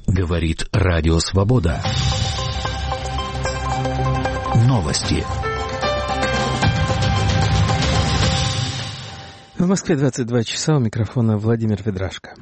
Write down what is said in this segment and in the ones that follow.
Говорит Радио Свобода. Новости. В Москве 22 часа, у микрофона Владимир Ведрашко.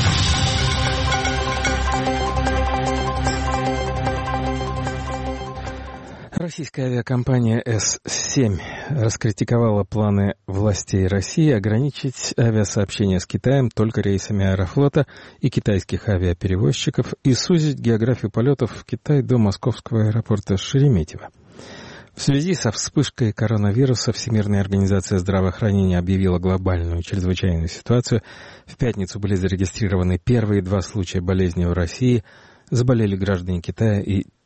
Российская авиакомпания С-7 раскритиковала планы властей России ограничить авиасообщение с Китаем только рейсами Аэрофлота и китайских авиаперевозчиков и сузить географию полетов в Китай до московского аэропорта Шереметьево. В связи со вспышкой коронавируса Всемирная организация здравоохранения объявила глобальную чрезвычайную ситуацию. В пятницу были зарегистрированы первые 2 случая болезни в России. Заболели граждане Китая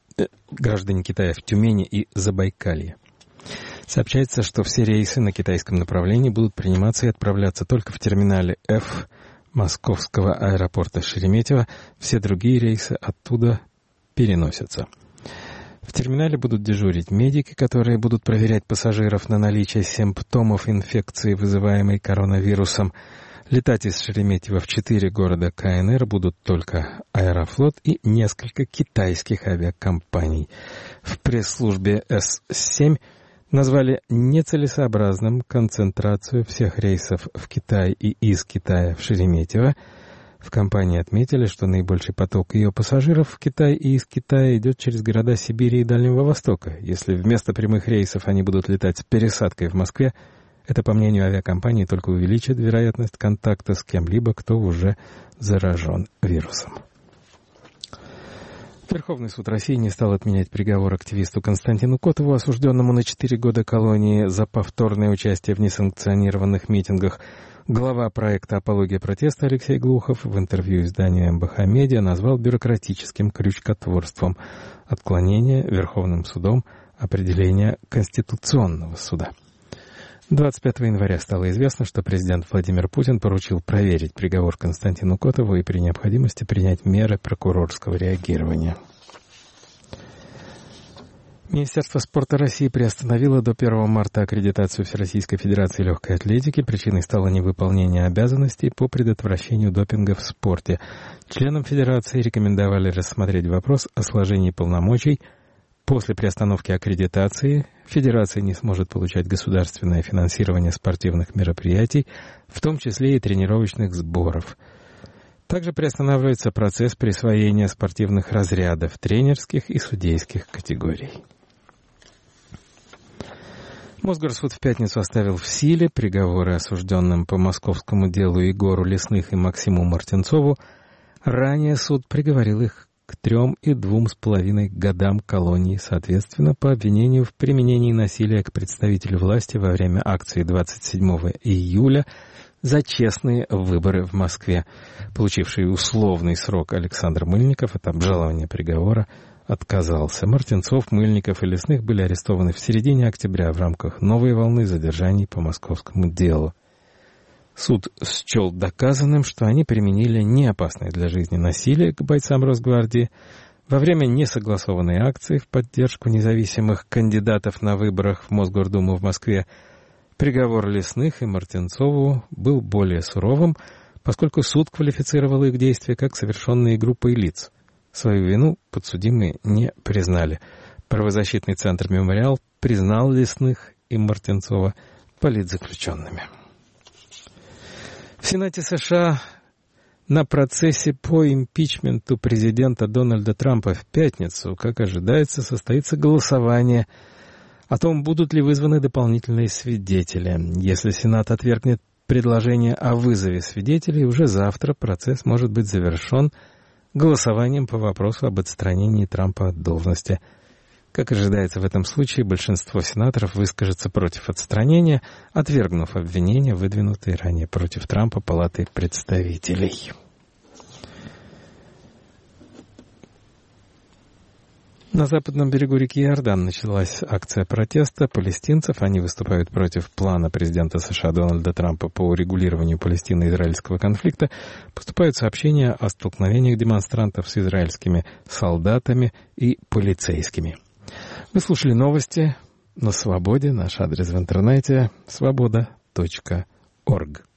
в Тюмени и Забайкалье. Сообщается, что все рейсы на китайском направлении будут приниматься и отправляться только в терминале F московского аэропорта Шереметьево. Все другие рейсы оттуда переносятся. В терминале будут дежурить медики, которые будут проверять пассажиров на наличие симптомов инфекции, вызываемой коронавирусом. Летать из Шереметьево в 4 города КНР будут только Аэрофлот и несколько китайских авиакомпаний. В пресс-службе С-7 назвали нецелесообразным концентрацию всех рейсов в Китай и из Китая в Шереметьево. В компании отметили, что наибольший поток ее пассажиров в Китай и из Китая идет через города Сибири и Дальнего Востока. Если вместо прямых рейсов они будут летать с пересадкой в Москве, это, по мнению авиакомпании, только увеличит вероятность контакта с кем-либо, кто уже заражен вирусом. Верховный суд России не стал отменять приговор активисту Константину Котову, осужденному на 4 года колонии за повторное участие в несанкционированных митингах. Глава проекта «Апология протеста» Алексей Глухов в интервью изданию МБХ Медиа назвал бюрократическим крючкотворством отклонение Верховным судом определения Конституционного суда. 25 января стало известно, что президент Владимир Путин поручил проверить приговор Константину Котову и при необходимости принять меры прокурорского реагирования. Министерство спорта России приостановило до 1 марта аккредитацию Всероссийской Федерации легкой атлетики. Причиной стало невыполнение обязанностей по предотвращению допинга в спорте. Членам Федерации рекомендовали рассмотреть вопрос о сложении полномочий. После приостановки аккредитации Федерация не сможет получать государственное финансирование спортивных мероприятий, в том числе и тренировочных сборов. Также приостанавливается процесс присвоения спортивных разрядов тренерских и судейских категорий. Мосгорсуд в пятницу оставил в силе приговоры осужденным по московскому делу Егору Лесных и Максиму Мартинцову. Ранее суд приговорил их к 3 и 2,5 годам колонии, соответственно, по обвинению в применении насилия к представителю власти во время акции 27 июля за честные выборы в Москве. Получивший условный срок Александр Мыльников от обжалования приговора отказался. Мартинцов, Мыльников и Лесных были арестованы в середине октября в рамках новой волны задержаний по московскому делу. Суд счел доказанным, что они применили неопасное для жизни насилие к бойцам Росгвардии во время несогласованной акции в поддержку независимых кандидатов на выборах в Мосгордуму в Москве. Приговор Лесных и Мартинцову был более суровым, поскольку суд квалифицировал их действия как совершенные группой лиц. Свою вину подсудимые не признали. Правозащитный центр «Мемориал» признал Лесных и Мартинцова политзаключенными. В Сенате США на процессе по импичменту президента Дональда Трампа в пятницу, как ожидается, состоится голосование о том, будут ли вызваны дополнительные свидетели. Если Сенат отвергнет предложение о вызове свидетелей, уже завтра процесс может быть завершен голосованием по вопросу об отстранении Трампа от должности. Как ожидается в этом случае, большинство сенаторов выскажется против отстранения, отвергнув обвинения, выдвинутые ранее против Трампа Палатой представителей. На западном берегу реки Иордан началась акция протеста палестинцев. Они выступают против плана президента США Дональда Трампа по урегулированию палестино-израильского конфликта. Поступают сообщения о столкновениях демонстрантов с израильскими солдатами и полицейскими. Вы слушали новости на Свободе. Наш адрес в интернете — svoboda.org.